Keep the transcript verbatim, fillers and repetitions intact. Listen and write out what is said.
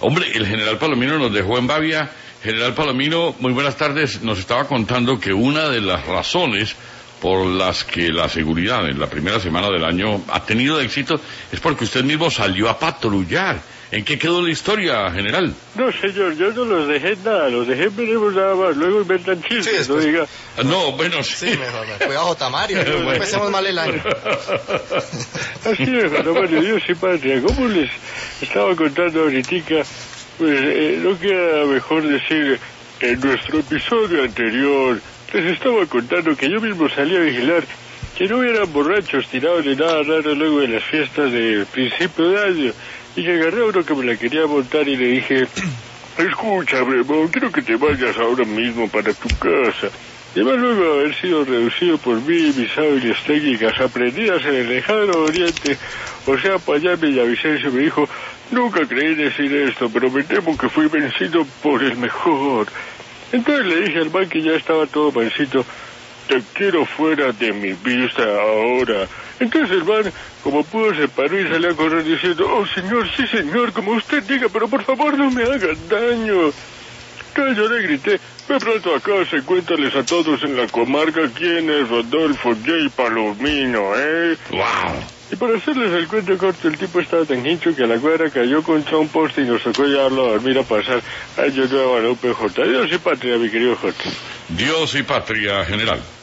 Hombre, el general Palomino nos dejó en Bavia. General Palomino, muy buenas tardes. Nos estaba contando que una de las razones por las que la seguridad en la primera semana del año ha tenido éxito es porque usted mismo salió a patrullar. ¿En qué quedó la historia, general? No, señor, yo no los dejé en nada, los dejé en veremos nada más, luego inventan chistes, Sí, no diga... No, bueno, sí. Sí, mejor, mejor. Cuidado, J. Mario, no Bueno. empecemos mal el año. Así es, J. Mario, Dios y patria. Como les estaba contando ahorita, pues eh, no queda mejor decir, en nuestro episodio anterior, les estaba contando que yo mismo salí a vigilar que no hubieran borrachos tirados ni nada raro luego de las fiestas de principio de año. Y que agarré a uno que me la quería montar y le dije, escúchame, mo, quiero que te vayas ahora mismo para tu casa. Y además luego de haber sido reducido por mí y mis hábiles técnicas aprendidas en el lejano oriente, o sea, para allá Villavicencio, me dijo, nunca creí decir esto, pero me temo que fui vencido por el mejor. Entonces le dije al man que ya estaba todo mansito, te quiero fuera de mi vista ahora. Entonces el man, como pudo, se paró y salió a correr diciendo, oh señor, sí señor, como usted diga, pero por favor no me hagan daño. Entonces yo le grité, de pronto acá se cuéntales a todos en la comarca quién es Rodolfo J. Palomino, ¿eh? ¡Wow! Y para hacerles el cuento corto, el tipo estaba tan hincho que a la cuadra cayó contra un poste y nos tocó llevarlo a dormir a pasar año nuevo a la U P J. Dios y patria, mi querido J. Dios y patria, general.